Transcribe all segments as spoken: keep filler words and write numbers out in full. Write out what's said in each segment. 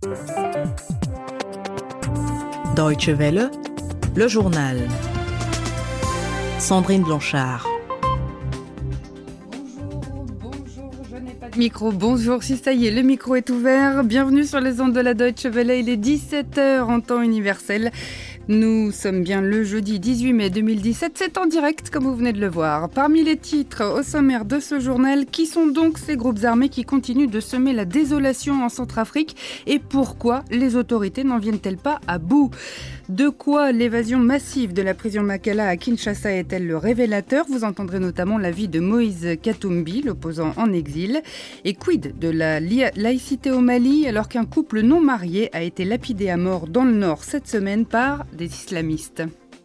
Deutsche Welle, le journal. Sandrine Blanchard. Micro, bonjour, si ça y est, le micro est ouvert. Bienvenue sur les ondes de la Deutsche Welle, il est dix-sept heures en temps universel. Nous sommes bien le jeudi dix-huit mai deux mille dix-sept, c'est en direct comme vous venez de le voir. Parmi les titres au sommaire de ce journal, qui sont donc ces groupes armés qui continuent de semer la désolation en Centrafrique et pourquoi les autorités n'en viennent-elles pas à bout ? De quoi l'évasion massive de la prison Makala à Kinshasa est-elle le révélateur ? Vous entendrez notamment l'avis de Moïse Katumbi, l'opposant en exil. Et quid de la laïcité au Mali alors qu'un couple non marié a été lapidé à mort dans le Nord cette semaine par des islamistes.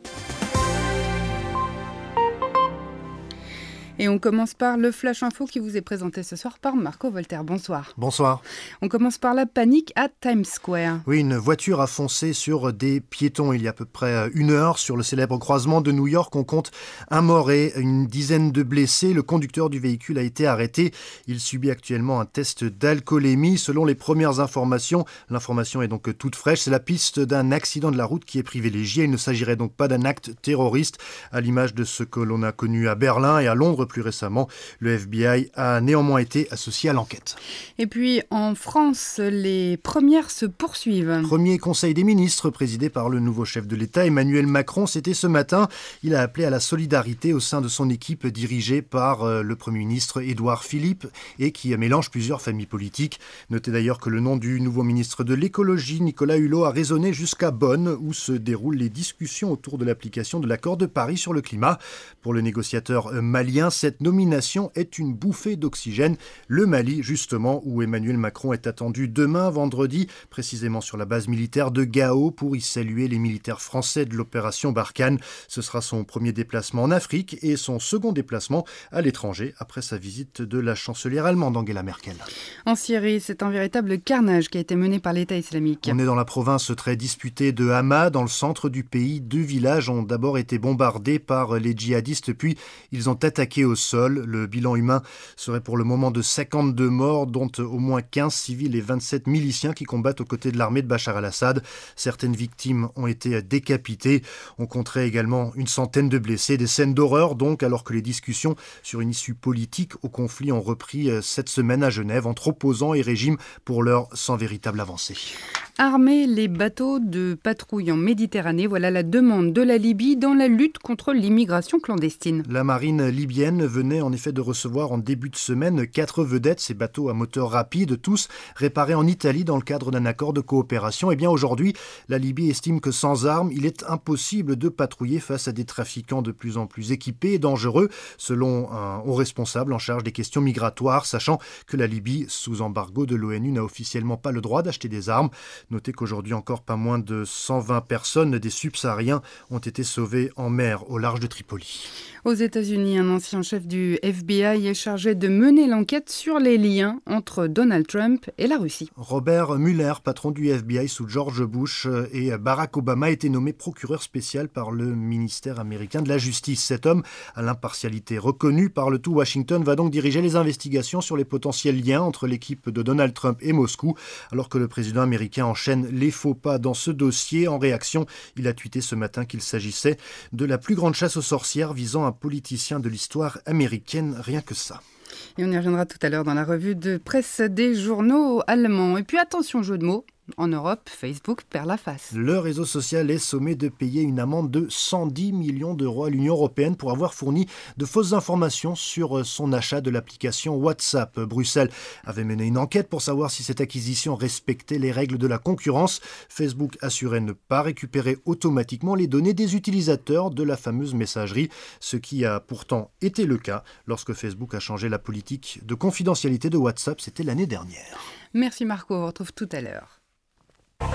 Et on commence par le Flash Info qui vous est présenté ce soir par Marco Voltaire. Bonsoir. Bonsoir. On commence par la panique à Times Square. Oui, une voiture a foncé sur des piétons il y a à peu près une heure. Sur le célèbre croisement de New York, on compte un mort et une dizaine de blessés. Le conducteur du véhicule a été arrêté. Il subit actuellement un test d'alcoolémie. Selon les premières informations, l'information est donc toute fraîche. C'est la piste d'un accident de la route qui est privilégiée. Il ne s'agirait donc pas d'un acte terroriste, à l'image de ce que l'on a connu à Berlin et à Londres plus récemment. Le F B I a néanmoins été associé à l'enquête. Et puis en France, les premières se poursuivent. Premier conseil des ministres présidé par le nouveau chef de l'État, Emmanuel Macron, c'était ce matin. Il a appelé à la solidarité au sein de son équipe dirigée par le Premier ministre Édouard Philippe et qui mélange plusieurs familles politiques. Notez d'ailleurs que le nom du nouveau ministre de l'écologie, Nicolas Hulot, a résonné jusqu'à Bonn où se déroulent les discussions autour de l'application de l'accord de Paris sur le climat. Pour le négociateur malien, cette nomination est une bouffée d'oxygène. Le Mali, justement, où Emmanuel Macron est attendu demain, vendredi, précisément sur la base militaire de Gao, pour y saluer les militaires français de l'opération Barkhane. Ce sera son premier déplacement en Afrique et son second déplacement à l'étranger, après sa visite de la chancelière allemande Angela Merkel. En Syrie, c'est un véritable carnage qui a été mené par l'État islamique. On est dans la province très disputée de Hama, dans le centre du pays. Deux villages ont d'abord été bombardés par les djihadistes, puis ils ont attaqué au sol. Le bilan humain serait pour le moment de cinquante-deux morts, dont au moins quinze civils et vingt-sept miliciens qui combattent aux côtés de l'armée de Bachar el-Assad. Certaines victimes ont été décapitées. On compterait également une centaine de blessés. Des scènes d'horreur donc, alors que les discussions sur une issue politique au conflit ont repris cette semaine à Genève entre opposants et régime, pour l'heure sans véritable avancée. Armer les bateaux de patrouille en Méditerranée, voilà la demande de la Libye dans la lutte contre l'immigration clandestine. La marine libyenne venait en effet de recevoir en début de semaine quatre vedettes, ces bateaux à moteur rapide, tous réparés en Italie dans le cadre d'un accord de coopération. Et bien aujourd'hui, la Libye estime que sans armes, il est impossible de patrouiller face à des trafiquants de plus en plus équipés et dangereux, selon un haut responsable en charge des questions migratoires, sachant que la Libye, sous embargo de l'ONU, n'a officiellement pas le droit d'acheter des armes. Notez qu'aujourd'hui encore pas moins de cent vingt personnes des subsahariens ont été sauvées en mer au large de Tripoli. Aux États-Unis, un ancien chef du F B I est chargé de mener l'enquête sur les liens entre Donald Trump et la Russie. Robert Mueller, patron du F B I sous George Bush et Barack Obama, a été nommé procureur spécial par le ministère américain de la Justice. Cet homme, à l'impartialité reconnue par le tout Washington, va donc diriger les investigations sur les potentiels liens entre l'équipe de Donald Trump et Moscou, alors que le président américain enchaîne les faux pas dans ce dossier. En réaction, il a tweeté ce matin qu'il s'agissait de la plus grande chasse aux sorcières visant un politicien de l'histoire américaine, rien que ça. Et on y reviendra tout à l'heure dans la revue de presse des journaux allemands. Et puis attention, jeu de mots. En Europe, Facebook perd la face. Le réseau social est sommé de payer une amende de cent dix millions d'euros à l'Union européenne pour avoir fourni de fausses informations sur son achat de l'application WhatsApp. Bruxelles avait mené une enquête pour savoir si cette acquisition respectait les règles de la concurrence. Facebook assurait ne pas récupérer automatiquement les données des utilisateurs de la fameuse messagerie, ce qui a pourtant été le cas lorsque Facebook a changé la politique de confidentialité de WhatsApp, c'était l'année dernière. Merci Marco, on retrouve tout à l'heure.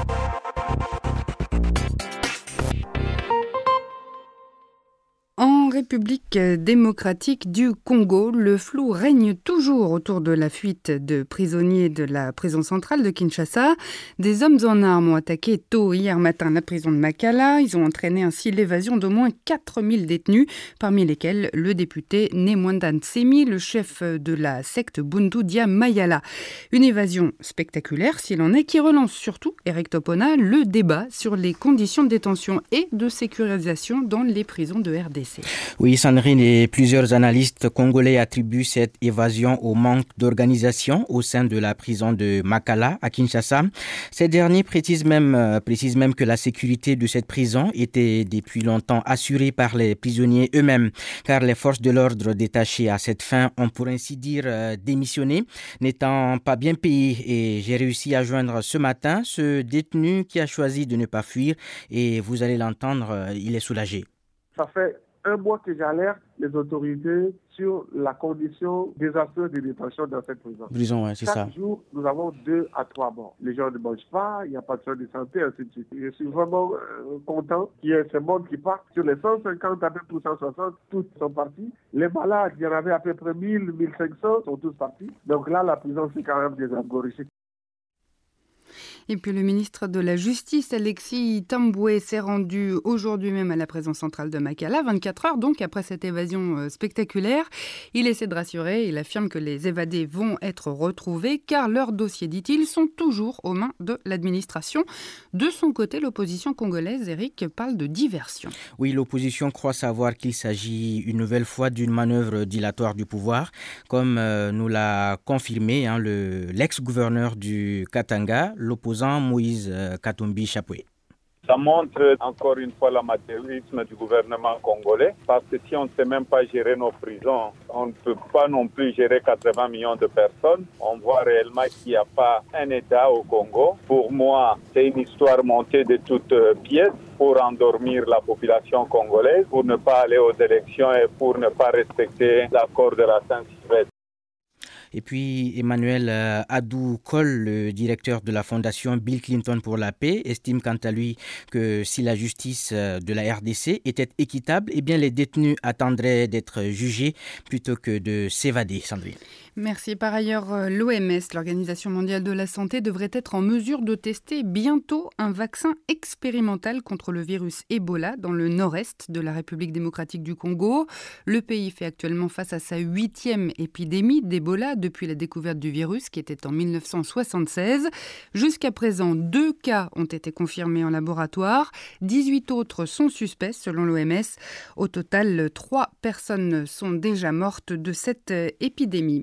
En République démocratique du Congo, le flou règne toujours autour de la fuite de prisonniers de la prison centrale de Kinshasa. Des hommes en armes ont attaqué tôt hier matin la prison de Makala. Ils ont entraîné ainsi l'évasion d'au moins quatre mille détenus, parmi lesquels le député Nemwanda Nsemi, le chef de la secte Bundu Dia Mayala. Une évasion spectaculaire, s'il en est, qui relance surtout, Eric Topona, le débat sur les conditions de détention et de sécurisation dans les prisons de R D C. Oui, Sandrine, et plusieurs analystes congolais attribuent cette évasion au manque d'organisation au sein de la prison de Makala à Kinshasa. Ces derniers précisent même, précisent même que la sécurité de cette prison était depuis longtemps assurée par les prisonniers eux-mêmes, car les forces de l'ordre détachées à cette fin ont pour ainsi dire démissionné, n'étant pas bien payées. Et j'ai réussi à joindre ce matin ce détenu qui a choisi de ne pas fuir et vous allez l'entendre, il est soulagé. Ça fait un mois que j'alerte les autorités sur la condition désastreuse de détention dans cette prison. Prison, ouais, c'est Chaque ça. Chaque jour, nous avons deux à trois morts. Les gens ne mangent pas, il n'y a pas de soins de santé, ainsi de suite. Je suis vraiment euh, content qu'il y ait ce monde qui part. Sur les cent cinquante à peu près cent soixante, tous sont partis. Les malades, il y en avait à peu près mille, mille cinq cents, sont tous partis. Donc là, la prison, c'est quand même des algorithmes. Et puis le ministre de la Justice, Alexis Tamboué, s'est rendu aujourd'hui même à la prison centrale de Makala, vingt-quatre heures donc après cette évasion spectaculaire. Il essaie de rassurer, il affirme que les évadés vont être retrouvés car leurs dossiers, dit-il, sont toujours aux mains de l'administration. De son côté, l'opposition congolaise, Eric, parle de diversion. Oui, l'opposition croit savoir qu'il s'agit une nouvelle fois d'une manœuvre dilatoire du pouvoir, comme euh, nous l'a confirmé hein, le, l'ex-gouverneur du Katanga, l'opposant Moïse Katumbi Chapoué. Ça montre encore une fois l'amateurisme du gouvernement congolais, parce que si on ne sait même pas gérer nos prisons, on ne peut pas non plus gérer quatre-vingts millions de personnes. On voit réellement qu'il n'y a pas un État au Congo. Pour moi, c'est une histoire montée de toutes pièces pour endormir la population congolaise, pour ne pas aller aux élections et pour ne pas respecter l'accord de la Saint-Sylvestre. Et puis Emmanuel Adou Kol, le directeur de la fondation Bill Clinton pour la paix, estime quant à lui que si la justice de la R D C était équitable, eh bien les détenus attendraient d'être jugés plutôt que de s'évader. Sandrine. Merci. Par ailleurs, l'O M S, l'Organisation mondiale de la santé, devrait être en mesure de tester bientôt un vaccin expérimental contre le virus Ebola dans le nord-est de la République démocratique du Congo. Le pays fait actuellement face à sa huitième épidémie d'Ebola depuis la découverte du virus qui était en mille neuf cent soixante-seize. Jusqu'à présent, deux cas ont été confirmés en laboratoire. dix-huit autres sont suspects selon l'O M S. Au total, trois personnes sont déjà mortes de cette épidémie.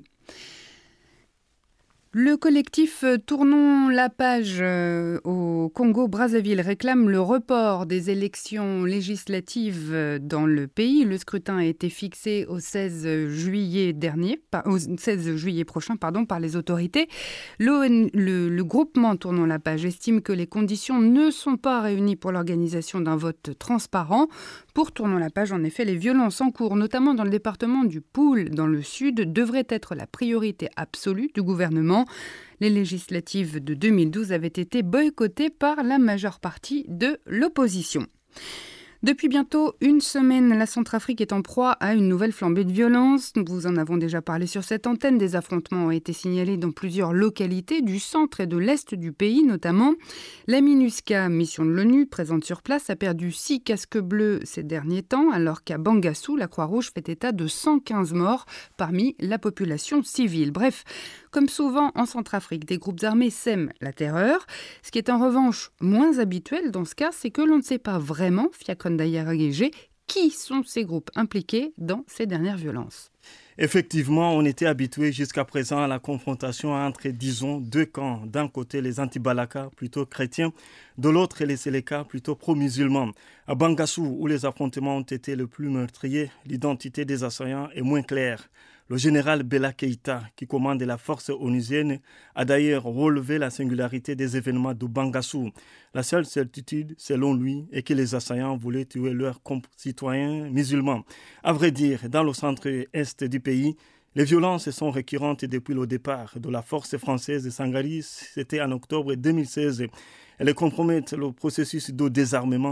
Le collectif Tournons la page au Congo-Brazzaville réclame le report des élections législatives dans le pays. Le scrutin a été fixé au seize juillet dernier, au seize juillet prochain, pardon, par les autorités. Le, le, le groupement Tournons la page estime que les conditions ne sont pas réunies pour l'organisation d'un vote transparent. Pour Tournons la page, en effet, les violences en cours, notamment dans le département du Poul, dans le sud, devraient être la priorité absolue du gouvernement. Les législatives de deux mille douze avaient été boycottées par la majeure partie de l'opposition. Depuis bientôt une semaine, la Centrafrique est en proie à une nouvelle flambée de violence. Nous vous en avons déjà parlé sur cette antenne. Des affrontements ont été signalés dans plusieurs localités du centre et de l'est du pays notamment. La MINUSCA, mission de l'ONU, présente sur place, a perdu six casques bleus ces derniers temps, alors qu'à Bangassou, la Croix-Rouge fait état de cent quinze morts parmi la population civile. Bref, comme souvent en Centrafrique, des groupes armés sèment la terreur. Ce qui est en revanche moins habituel dans ce cas, c'est que l'on ne sait pas vraiment, Fiacre Ndayaragégé, qui sont ces groupes impliqués dans ces dernières violences. Effectivement, on était habitué jusqu'à présent à la confrontation entre, disons, deux camps. D'un côté, les anti-Balaka, plutôt chrétiens, de l'autre, les Séléka, plutôt pro-musulmans. À Bangassou, où les affrontements ont été le plus meurtriers, l'identité des assaillants est moins claire. Le général Bella Keïta, qui commande la force onusienne, a d'ailleurs relevé la singularité des événements de Bangassou. La seule certitude, selon lui, est que les assaillants voulaient tuer leurs concitoyens musulmans. À vrai dire, dans le centre-est du pays, les violences sont récurrentes depuis le départ de la force française de Sangaris. C'était en octobre deux mille seize. Elles compromettent le processus de désarmement,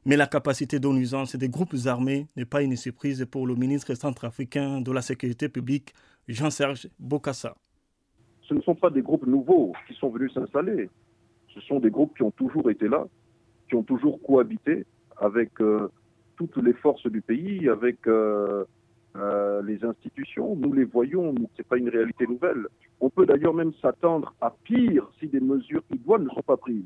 Mais la capacité de nuisance des groupes armés n'est pas une surprise pour le ministre centrafricain de la Sécurité publique, Jean-Serge Bokassa. Ce ne sont pas des groupes nouveaux qui sont venus s'installer. Ce sont des groupes qui ont toujours été là, qui ont toujours cohabité avec euh, toutes les forces du pays, avec euh, euh, les institutions. Nous les voyons, ce n'est pas une réalité nouvelle. On peut d'ailleurs même s'attendre à pire si des mesures idoines ne sont pas prises.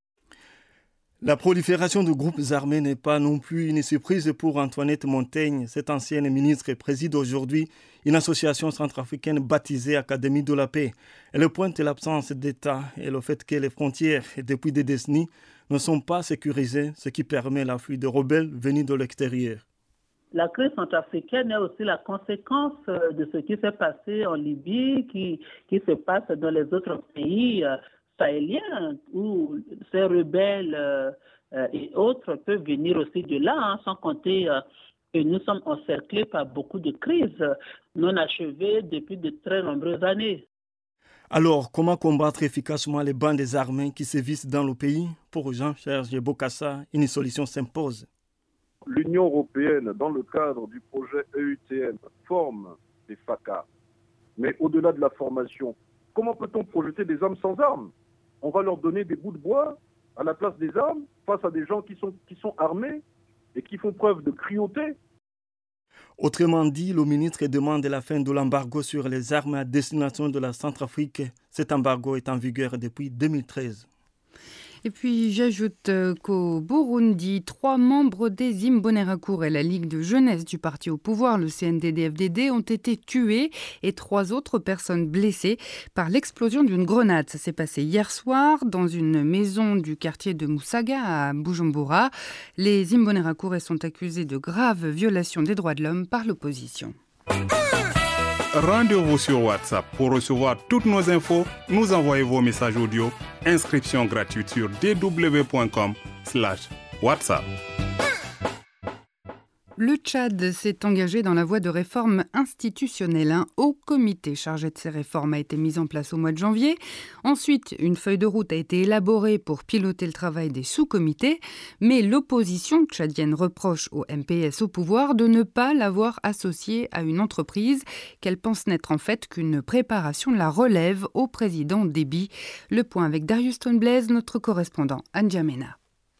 La prolifération de groupes armés n'est pas non plus une surprise pour Antoinette Montaigne. Cette ancienne ministre préside aujourd'hui une association centrafricaine baptisée Académie de la paix. Elle pointe l'absence d'État et le fait que les frontières, depuis des décennies, ne sont pas sécurisées, ce qui permet l'afflux de rebelles venus de l'extérieur. La crise centrafricaine est aussi la conséquence de ce qui s'est passé en Libye, qui, qui se passe dans les autres pays sahéliens, où ces rebelles euh, et autres peuvent venir aussi de là, hein, sans compter euh, que nous sommes encerclés par beaucoup de crises non achevées depuis de très nombreuses années. Alors, comment combattre efficacement les bandes armées qui sévissent dans le pays? Pour Jean-Serge Bokassa, une solution s'impose. L'Union européenne, dans le cadre du projet E U T M, forme des F A C A. Mais au-delà de la formation, comment peut-on projeter des hommes sans armes? On va leur donner des bouts de bois à la place des armes face à des gens qui sont, qui sont armés et qui font preuve de cruauté. Autrement dit, le ministre demande la fin de l'embargo sur les armes à destination de la Centrafrique. Cet embargo est en vigueur depuis deux mille treize. Et puis j'ajoute qu'au Burundi, trois membres des Imbonerakure et la Ligue de jeunesse du parti au pouvoir, le C N D D F D D, ont été tués et trois autres personnes blessées par l'explosion d'une grenade. Ça s'est passé hier soir dans une maison du quartier de Musaga à Bujumbura. Les Imbonerakure sont accusés de graves violations des droits de l'homme par l'opposition. Rendez-vous sur WhatsApp pour recevoir toutes nos infos. Nous envoyez vos messages audio. Inscription gratuite sur d w point com slash WhatsApp. Le Tchad s'est engagé dans la voie de réforme institutionnelle. Un haut comité chargé de ces réformes a été mis en place au mois de janvier. Ensuite, une feuille de route a été élaborée pour piloter le travail des sous-comités. Mais l'opposition tchadienne reproche au M P S au pouvoir de ne pas l'avoir associé à une entreprise qu'elle pense n'être en fait qu'une préparation de la relève au président Déby. Le point avec Darius Tonblaise, notre correspondant à N'Djamena.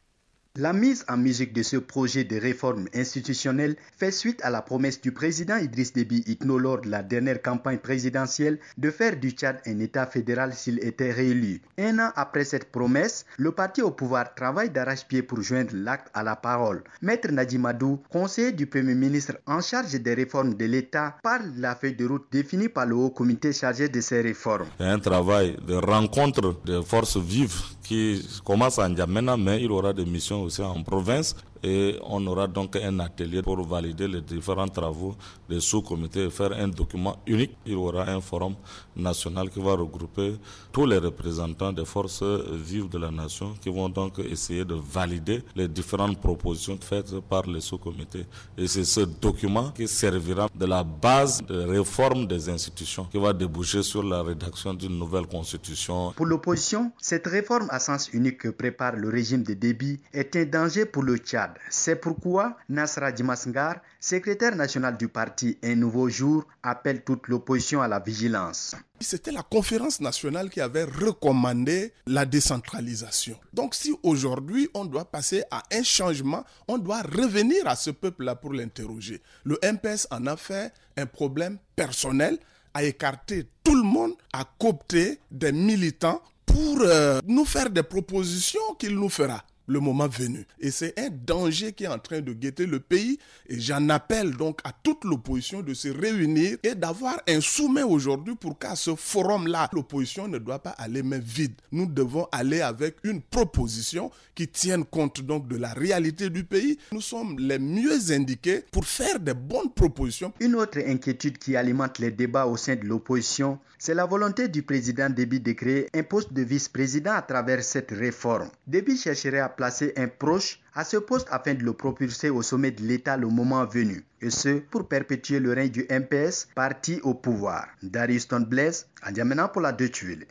La mise en musique de ce projet de réforme institutionnelle fait suite à la promesse du président Idriss Déby Itno lors de la dernière campagne présidentielle de faire du Tchad un État fédéral s'il était réélu. Un an après cette promesse, le parti au pouvoir travaille d'arrache-pied pour joindre l'acte à la parole. Maître Nadimadou, conseiller du Premier ministre en charge des réformes de l'État, parle de la feuille de route définie par le haut comité chargé de ces réformes. C'est un travail de rencontre de forces vives qui commence à N'Djamena, mais il aura des missions aussi en province. Et on aura donc un atelier pour valider les différents travaux des sous-comités et faire un document unique. Il y aura un forum national qui va regrouper tous les représentants des forces vives de la nation qui vont donc essayer de valider les différentes propositions faites par les sous-comités. Et c'est ce document qui servira de la base de réforme des institutions qui va déboucher sur la rédaction d'une nouvelle constitution. Pour l'opposition, cette réforme à sens unique que prépare le régime de Déby est un danger pour le Tchad. C'est pourquoi Nasra Dimasngar, secrétaire national du parti Un Nouveau Jour, appelle toute l'opposition à la vigilance. C'était la conférence nationale qui avait recommandé la décentralisation. Donc si aujourd'hui on doit passer à un changement, on doit revenir à ce peuple-là pour l'interroger. Le M P S en a fait un problème personnel, a écarté tout le monde, a coopté des militants pour euh, nous faire des propositions qu'il nous fera le moment venu. Et c'est un danger qui est en train de guetter le pays. Et j'en appelle donc à toute l'opposition de se réunir et d'avoir un sommet aujourd'hui pour qu'à ce forum-là, l'opposition ne doit pas aller main vide. Nous devons aller avec une proposition qui tienne compte donc de la réalité du pays. Nous sommes les mieux indiqués pour faire des bonnes propositions. Une autre inquiétude qui alimente les débats au sein de l'opposition, c'est la volonté du président Déby de créer un poste de vice-président à travers cette réforme. Déby chercherait à placer un proche à ce poste afin de le propulser au sommet de l'État le moment venu. Et ce, pour perpétuer le règne du M P S, parti au pouvoir. Darius Tonblaise, N'Djamena pour la Deutsche Welle.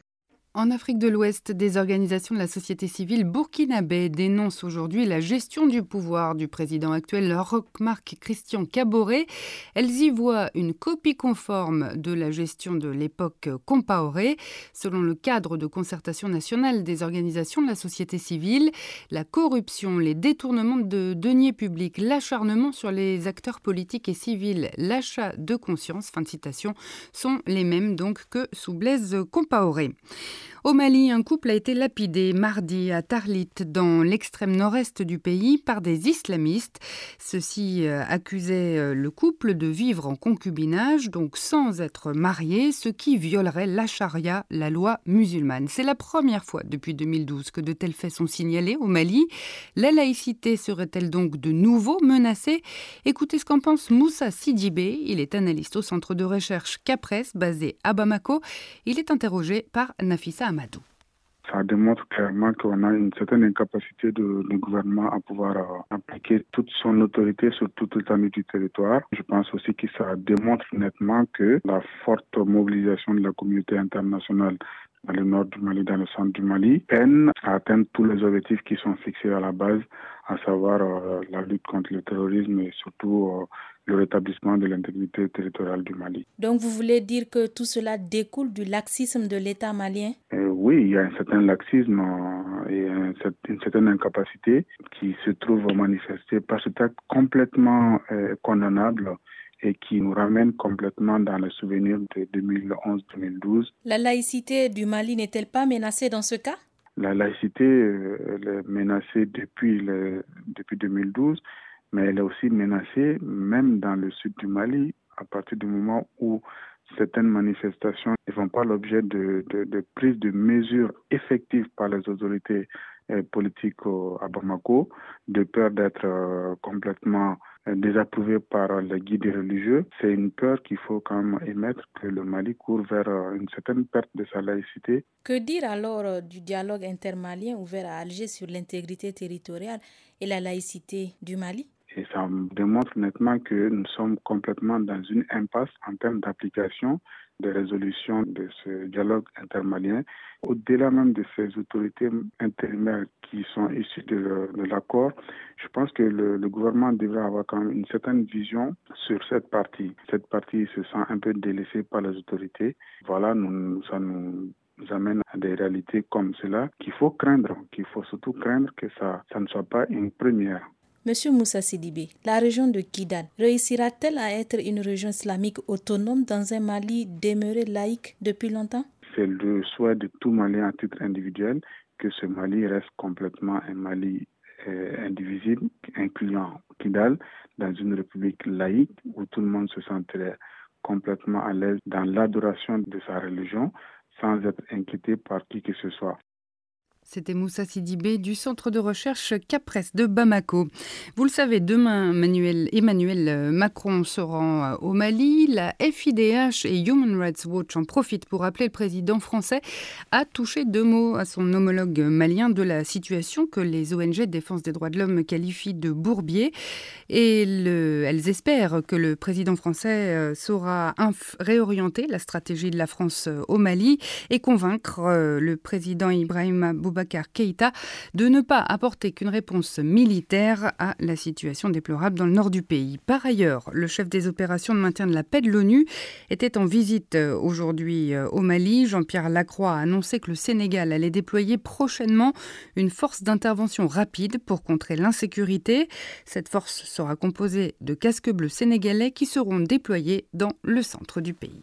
En Afrique de l'Ouest, des organisations de la société civile burkinabé dénoncent aujourd'hui la gestion du pouvoir du président actuel Roch-Marc Christian Kaboré. Elles y voient une copie conforme de la gestion de l'époque Compaoré. Selon le cadre de concertation nationale des organisations de la société civile, la corruption, les détournements de deniers publics, l'acharnement sur les acteurs politiques et civils, l'achat de conscience, fin de citation, sont les mêmes donc que sous Blaise Compaoré. Au Mali, un couple a été lapidé mardi à Tarlit, dans l'extrême nord-est du pays, par des islamistes. Ceux-ci accusaient le couple de vivre en concubinage, donc sans être mariés, ce qui violerait la charia, la loi musulmane. C'est la première fois depuis deux mille douze que de tels faits sont signalés au Mali. La laïcité serait-elle donc de nouveau menacée ? Écoutez ce qu'en pense Moussa Sidibé. Il est analyste au centre de recherche CAPRES, basé à Bamako. Il est interrogé par Nafissa Amadou. Ça démontre clairement qu'on a une certaine incapacité de, du gouvernement à pouvoir euh, appliquer toute son autorité sur toute l'étendue du territoire. Je pense aussi que ça démontre nettement que la forte mobilisation de la communauté internationale dans le nord du Mali, dans le centre du Mali, peine à atteindre tous les objectifs qui sont fixés à la base, à savoir euh, la lutte contre le terrorisme et surtout euh, le rétablissement de l'intégrité territoriale du Mali. Donc vous voulez dire que tout cela découle du laxisme de l'État malien ? euh, Oui, il y a un certain laxisme euh, et un, une certaine incapacité qui se trouve manifestée par cet acte complètement euh, condamnable et qui nous ramène complètement dans le souvenir de deux mille onze deux mille douze. La laïcité du Mali n'est-elle pas menacée dans ce cas ? La laïcité euh, elle est menacée depuis, le, depuis deux mille douze, mais elle est aussi menacée même dans le sud du Mali, à partir du moment où certaines manifestations ne font pas l'objet de, de, de prise de mesures effectives par les autorités euh, politiques au, à Bamako, de peur d'être euh, complètement euh, désapprouvées par les guides religieux. C'est une peur qu'il faut quand même émettre, que le Mali court vers euh, une certaine perte de sa laïcité. Que dire alors euh, du dialogue intermalien ouvert à Alger sur l'intégrité territoriale et la laïcité du Mali ? Et ça démontre nettement que nous sommes complètement dans une impasse en termes d'application de résolution de ce dialogue intermalien. Au-delà même de ces autorités intérimaires qui sont issues de, de l'accord, je pense que le, le gouvernement devrait avoir quand même une certaine vision sur cette partie. Cette partie se sent un peu délaissée par les autorités. Voilà, nous, ça nous amène à des réalités comme cela qu'il faut craindre, qu'il faut surtout craindre que ça, ça ne soit pas une première. Monsieur Moussa Sidibé, la région de Kidal réussira-t-elle à être une région islamique autonome dans un Mali demeuré laïque depuis longtemps ? C'est le souhait de tout Malien à titre individuel que ce Mali reste complètement un Mali euh, indivisible, incluant Kidal, dans une république laïque où tout le monde se sentirait complètement à l'aise dans l'adoration de sa religion sans être inquiété par qui que ce soit. C'était Moussa Sidibé du centre de recherche CAPRES de Bamako. Vous le savez, demain, Emmanuel, Emmanuel Macron se rend au Mali. La F I D H et Human Rights Watch en profitent pour appeler le président français à toucher deux mots à son homologue malien de la situation que les O N G de défense des droits de l'homme qualifient de bourbier. Et le, elles espèrent que le président français saura inf- réorienter la stratégie de la France au Mali et convaincre le président Ibrahima Boubacar Keïta de ne pas apporter qu'une réponse militaire à la situation déplorable dans le nord du pays. Par ailleurs, le chef des opérations de maintien de la paix de l'ONU était en visite aujourd'hui au Mali. Jean-Pierre Lacroix a annoncé que le Sénégal allait déployer prochainement une force d'intervention rapide pour contrer l'insécurité. Cette force sera composée de casques bleus sénégalais qui seront déployés dans le centre du pays.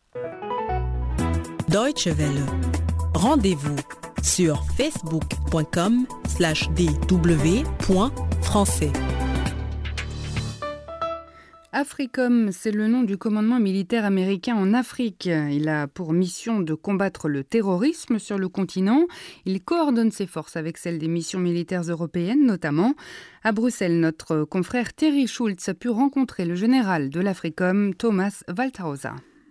Deutsche Welle. Rendez-vous sur facebook point com slash d w point français. AFRICOM, c'est le nom du commandement militaire américain en Afrique. Il a pour mission de combattre le terrorisme sur le continent. Il coordonne ses forces avec celles des missions militaires européennes notamment. À Bruxelles, notre confrère Thierry Schultz a pu rencontrer le général de l'AFRICOM, Thomas Waldhauser.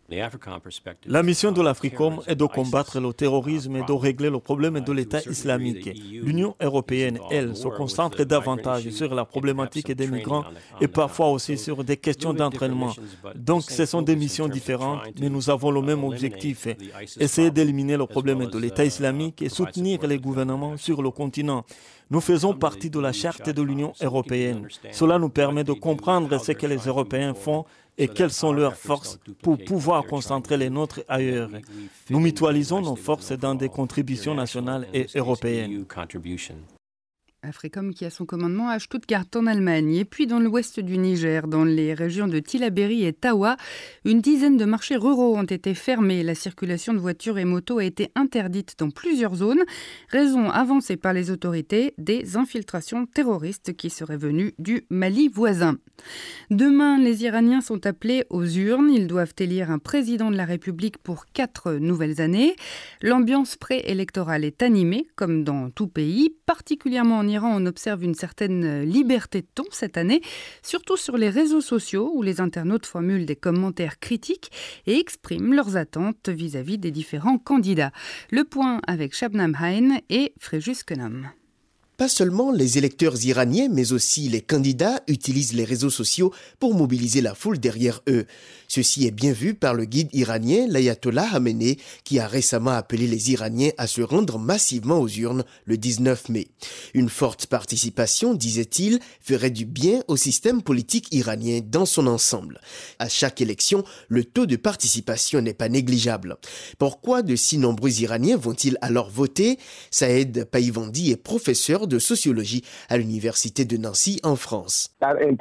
La mission de l'Africom est de combattre le terrorisme et de régler le problème de l'État islamique. L'Union européenne, elle, se concentre davantage sur la problématique des migrants et parfois aussi sur des questions d'entraînement. Donc ce sont des missions différentes, mais nous avons le même objectif, essayer d'éliminer le problème de l'État islamique et soutenir les gouvernements sur le continent. Nous faisons partie de la charte de l'Union européenne. Cela nous permet de comprendre ce que les Européens font et quelles sont leurs forces pour pouvoir concentrer les nôtres ailleurs. Nous mutualisons nos forces dans des contributions nationales et européennes. Africom qui a son commandement à Stuttgart en Allemagne. Et puis dans l'ouest du Niger, dans les régions de Tillabéri et Tawa, une dizaine de marchés ruraux ont été fermés. La circulation de voitures et motos a été interdite dans plusieurs zones. Raison avancée par les autorités, des infiltrations terroristes qui seraient venues du Mali voisin. Demain, les Iraniens sont appelés aux urnes. Ils doivent élire un président de la République pour quatre nouvelles années. L'ambiance préélectorale est animée, comme dans tout pays, particulièrement en Iran, on observe une certaine liberté de ton cette année, surtout sur les réseaux sociaux où les internautes formulent des commentaires critiques et expriment leurs attentes vis-à-vis des différents candidats. Le point avec Shabnam Hain et Fréjus Kenam. Pas seulement les électeurs iraniens, mais aussi les candidats utilisent les réseaux sociaux pour mobiliser la foule derrière eux. Ceci est bien vu par le guide iranien l'Ayatollah Khamenei, qui a récemment appelé les Iraniens à se rendre massivement aux urnes le dix-neuf mai. Une forte participation, disait-il, ferait du bien au système politique iranien dans son ensemble. À chaque élection, le taux de participation n'est pas négligeable. Pourquoi de si nombreux Iraniens vont-ils alors voter? Saïd Païvandi est professeur de sociologie à l'université de Nancy en France.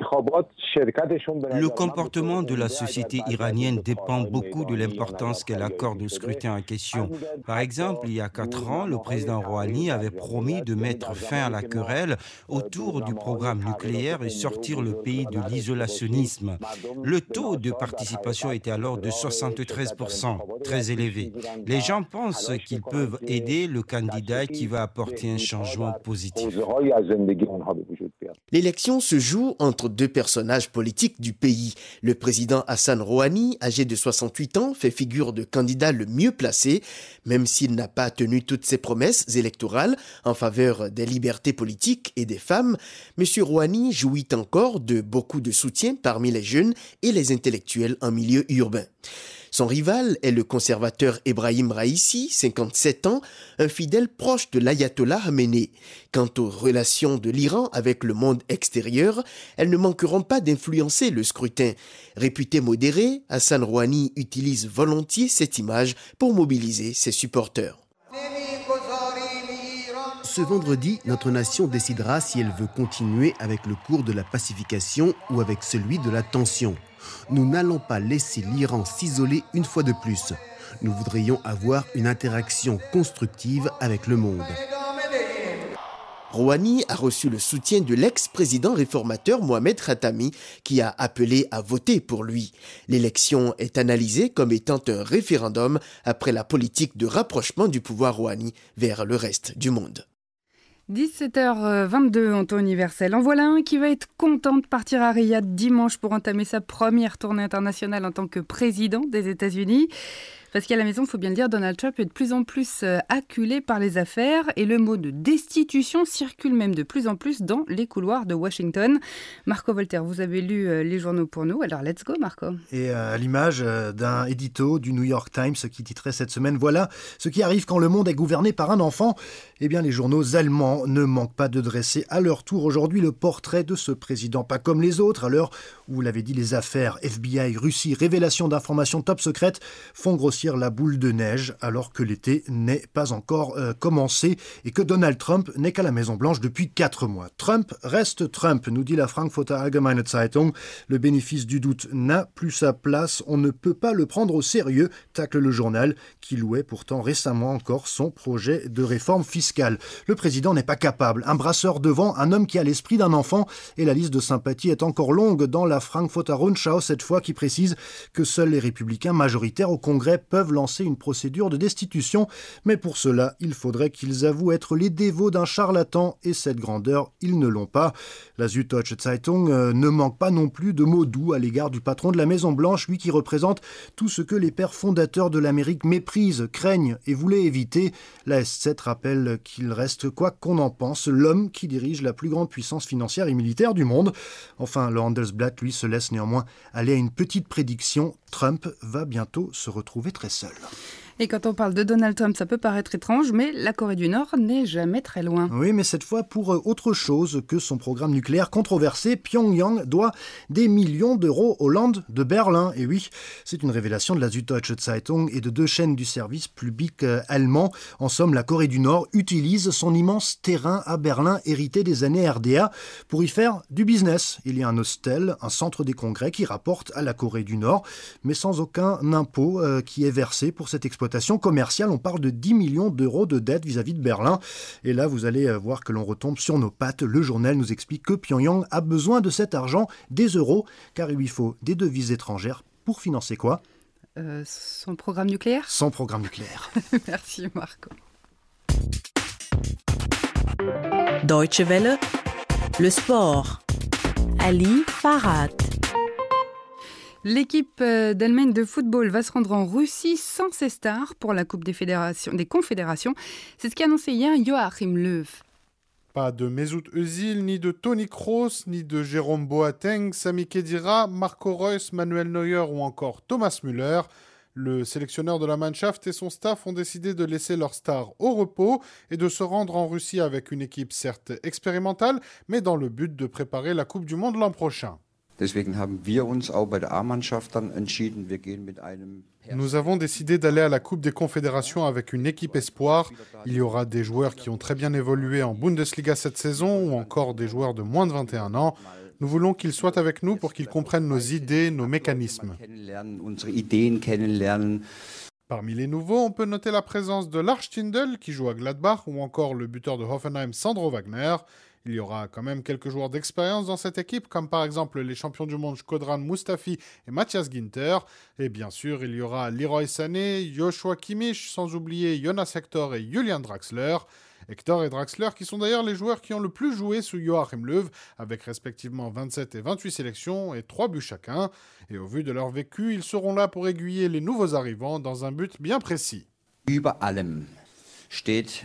Le comportement de la société iranienne dépend beaucoup de l'importance qu'elle accorde au scrutin en question. Par exemple, il y a quatre ans, le président Rouhani avait promis de mettre fin à la querelle autour du programme nucléaire et sortir le pays de l'isolationnisme. Le taux de participation était alors de soixante-treize pour cent, très élevé. Les gens pensent qu'ils peuvent aider le candidat qui va apporter un changement positif. L'élection se joue entre deux personnages politiques du pays. Le président Hassan Rouhani, âgé de soixante-huit ans, fait figure de candidat le mieux placé, même s'il n'a pas tenu toutes ses promesses électorales en faveur des libertés politiques et des femmes. M. Rouhani jouit encore de beaucoup de soutien parmi les jeunes et les intellectuels en milieu urbain. Son rival est le conservateur Ebrahim Raïssi, cinquante-sept ans, un fidèle proche de l'Ayatollah Khamenei. Quant aux relations de l'Iran avec le monde extérieur, elles ne manqueront pas d'influencer le scrutin. Réputé modéré, Hassan Rouhani utilise volontiers cette image pour mobiliser ses supporters. Ce vendredi, notre nation décidera si elle veut continuer avec le cours de la pacification ou avec celui de la tension. Nous n'allons pas laisser l'Iran s'isoler une fois de plus. Nous voudrions avoir une interaction constructive avec le monde. Rouhani a reçu le soutien de l'ex-président réformateur Mohamed Khatami, qui a appelé à voter pour lui. L'élection est analysée comme étant un référendum après la politique de rapprochement du pouvoir Rouhani vers le reste du monde. dix-sept heures vingt-deux en temps universel. En voilà un qui va être content de partir à Riyad dimanche pour entamer sa première tournée internationale en tant que président des États-Unis. Parce qu'à la maison, il faut bien le dire, Donald Trump est de plus en plus acculé par les affaires et le mot de destitution circule même de plus en plus dans les couloirs de Washington. Marco Voltaire, vous avez lu les journaux pour nous, alors let's go Marco. Et à l'image d'un édito du New York Times qui titrait cette semaine « Voilà ce qui arrive quand le monde est gouverné par un enfant ». Eh bien, les journaux allemands ne manquent pas de dresser à leur tour aujourd'hui le portrait de ce président, pas comme les autres, à l'heure où, vous l'avez dit, les affaires F B I, Russie, révélation d'informations top secrètes font grossir la boule de neige alors que l'été n'est pas encore euh, commencé et que Donald Trump n'est qu'à la Maison-Blanche depuis quatre mois. Trump reste Trump, nous dit la Frankfurter Allgemeine Zeitung. Le bénéfice du doute n'a plus sa place, on ne peut pas le prendre au sérieux, tacle le journal qui louait pourtant récemment encore son projet de réforme fiscale. Le président n'est pas capable. Un brasseur devant, un homme qui a l'esprit d'un enfant. Et la liste de sympathie est encore longue dans la Frankfurter Rundschau, cette fois qui précise que seuls les républicains majoritaires au Congrès peuvent lancer une procédure de destitution. Mais pour cela, il faudrait qu'ils avouent être les dévots d'un charlatan et cette grandeur, ils ne l'ont pas. La Süddeutsche Zeitung euh, ne manque pas non plus de mots doux à l'égard du patron de la Maison-Blanche, lui qui représente tout ce que les pères fondateurs de l'Amérique méprisent, craignent et voulaient éviter. La S sept rappelle qu'il reste, quoi qu'on en pense, l'homme qui dirige la plus grande puissance financière et militaire du monde. Enfin, le Handelsblatt, lui, se laisse néanmoins aller à une petite prédiction. Trump va bientôt se retrouver très seul. Et quand on parle de Donald Trump, ça peut paraître étrange, mais la Corée du Nord n'est jamais très loin. Oui, mais cette fois pour autre chose que son programme nucléaire controversé, Pyongyang doit des millions d'euros au Land de Berlin. Et oui, c'est une révélation de la Süddeutsche Zeitung et de deux chaînes du service public allemand. En somme, la Corée du Nord utilise son immense terrain à Berlin hérité des années R D A pour y faire du business. Il y a un hostel, un centre des congrès qui rapporte à la Corée du Nord, mais sans aucun impôt euh, qui est versé pour cette exploitation commerciale. On parle de dix millions d'euros de dettes vis-à-vis de Berlin. Et là, vous allez voir que l'on retombe sur nos pattes. Le journal nous explique que Pyongyang a besoin de cet argent, des euros, car il lui faut des devises étrangères pour financer quoi ? euh, Son programme nucléaire ? Son programme nucléaire. Merci Marco. Deutsche Welle, le sport. Ali Farhat. L'équipe d'Allemagne de football va se rendre en Russie sans ses stars pour la Coupe des, fédérations, des Confédérations. C'est ce qu'a annoncé hier Joachim Löw. Pas de Mesut Özil, ni de Toni Kroos, ni de Jérôme Boateng, Sami Khedira, Marco Reus, Manuel Neuer ou encore Thomas Müller. Le sélectionneur de la Mannschaft et son staff ont décidé de laisser leurs stars au repos et de se rendre en Russie avec une équipe certes expérimentale, mais dans le but de préparer la Coupe du Monde l'an prochain. Nous avons décidé d'aller à la Coupe des Confédérations avec une équipe espoir. Il y aura des joueurs qui ont très bien évolué en Bundesliga cette saison ou encore des joueurs de moins de vingt et un ans. Nous voulons qu'ils soient avec nous pour qu'ils comprennent nos idées, nos mécanismes. Parmi les nouveaux, on peut noter la présence de Lars Stindl qui joue à Gladbach ou encore le buteur de Hoffenheim Sandro Wagner. Il y aura quand même quelques joueurs d'expérience dans cette équipe, comme par exemple les champions du monde Shkodran Mustafi et Matthias Ginter. Et bien sûr, il y aura Leroy Sané, Joshua Kimmich, sans oublier Jonas Hector et Julian Draxler. Hector et Draxler qui sont d'ailleurs les joueurs qui ont le plus joué sous Joachim Löw, avec respectivement vingt-sept et vingt-huit sélections et trois buts chacun. Et au vu de leur vécu, ils seront là pour aiguiller les nouveaux arrivants dans un but bien précis. Über allem steht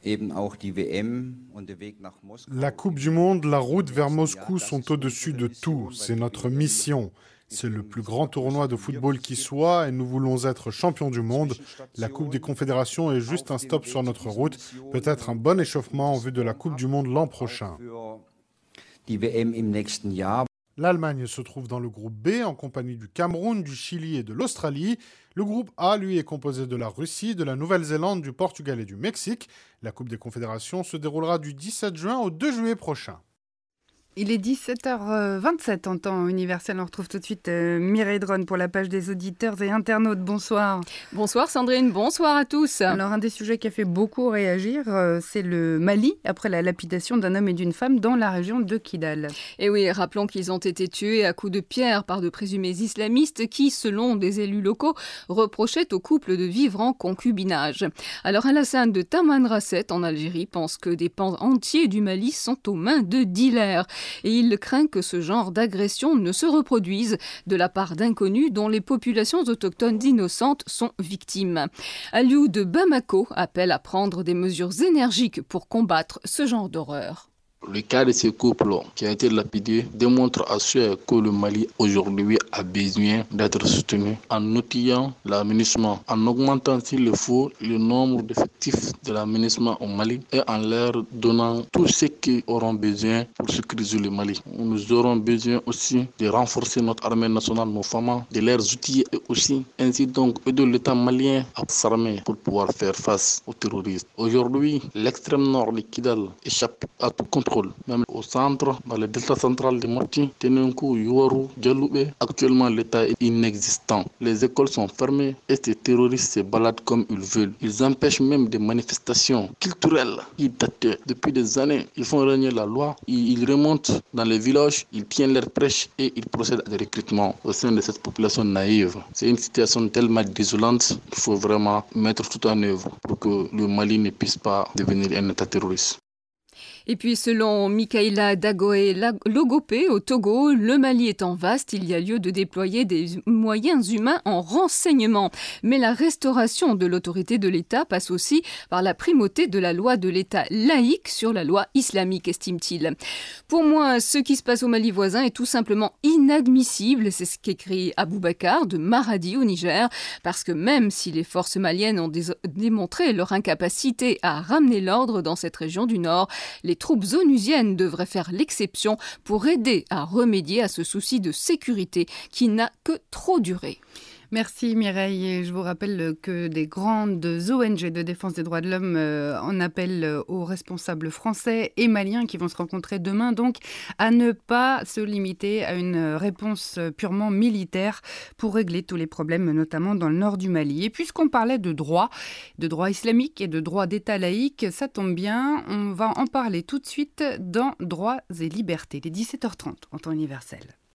La Coupe du Monde, la route vers Moscou sont au-dessus de tout. C'est notre mission. C'est le plus grand tournoi de football qui soit et nous voulons être champions du monde. La Coupe des Confédérations est juste un stop sur notre route, peut-être un bon échauffement en vue de la Coupe du Monde l'an prochain. L'Allemagne se trouve dans le groupe B en compagnie du Cameroun, du Chili et de l'Australie. Le groupe A, lui, est composé de la Russie, de la Nouvelle-Zélande, du Portugal et du Mexique. La Coupe des Confédérations se déroulera du dix-sept juin au deux juillet prochain. Il est dix-sept heures vingt-sept en temps universel. On retrouve tout de suite euh, Mireille Dronne pour la page des auditeurs et internautes. Bonsoir. Bonsoir Sandrine, bonsoir à tous. Alors un des sujets qui a fait beaucoup réagir, euh, c'est le Mali, après la lapidation d'un homme et d'une femme dans la région de Kidal. Et oui, rappelons qu'ils ont été tués à coups de pierre par de présumés islamistes qui, selon des élus locaux, reprochaient au couple de vivre en concubinage. Alors Alassane de Tamanrasset en Algérie pense que des pans entiers du Mali sont aux mains de dealers. Et il craint que ce genre d'agression ne se reproduise de la part d'inconnus dont les populations autochtones innocentes sont victimes. Aliou de Bamako appelle à prendre des mesures énergiques pour combattre ce genre d'horreur. Le cas de ce couple qui a été lapidé démontre à ceux que le Mali aujourd'hui a besoin d'être soutenu en outillant l'aménagement, en augmentant s'il le faut le nombre d'effectifs de l'aménagement au Mali et en leur donnant tout ce qu'ils auront besoin pour sécuriser le Mali. Nous aurons besoin aussi de renforcer notre armée nationale, nos femmes, de leurs outils et aussi ainsi donc aider l'État malien à s'armer pour pouvoir faire face aux terroristes. Aujourd'hui, l'extrême nord de Kidal échappe à tout contrôle écoles. Même au centre, dans le delta central de Moti, Tenenkou, Yoru, Djaloubé, actuellement l'État est inexistant. Les écoles sont fermées et ces terroristes se baladent comme ils veulent. Ils empêchent même des manifestations culturelles qui datent depuis des années. Ils font régner la loi, ils remontent dans les villages, ils tiennent leurs prêches et ils procèdent à des recrutements au sein de cette population naïve. C'est une situation tellement désolante qu'il faut vraiment mettre tout en œuvre pour que le Mali ne puisse pas devenir un État terroriste. Et puis selon Michaela Dagoe Logopé au Togo, le Mali étant vaste, il y a lieu de déployer des moyens humains en renseignement. Mais la restauration de l'autorité de l'État passe aussi par la primauté de la loi de l'État laïque sur la loi islamique, estime-t-il. Pour moi, ce qui se passe au Mali voisin est tout simplement inadmissible, c'est ce qu'écrit Aboubacar de Maradi au Niger, parce que même si les forces maliennes ont dé- démontré leur incapacité à ramener l'ordre dans cette région du Nord, les troupes onusiennes devraient faire l'exception pour aider à remédier à ce souci de sécurité qui n'a que trop duré. Merci Mireille, et je vous rappelle que des grandes O N G de défense des droits de l'homme euh, en appellent aux responsables français et maliens qui vont se rencontrer demain, donc à ne pas se limiter à une réponse purement militaire pour régler tous les problèmes, notamment dans le nord du Mali. Et puisqu'on parlait de droit, de droit islamique et de droit d'État laïque, ça tombe bien, on va en parler tout de suite dans Droits et libertés, les dix-sept heures trente en temps universel.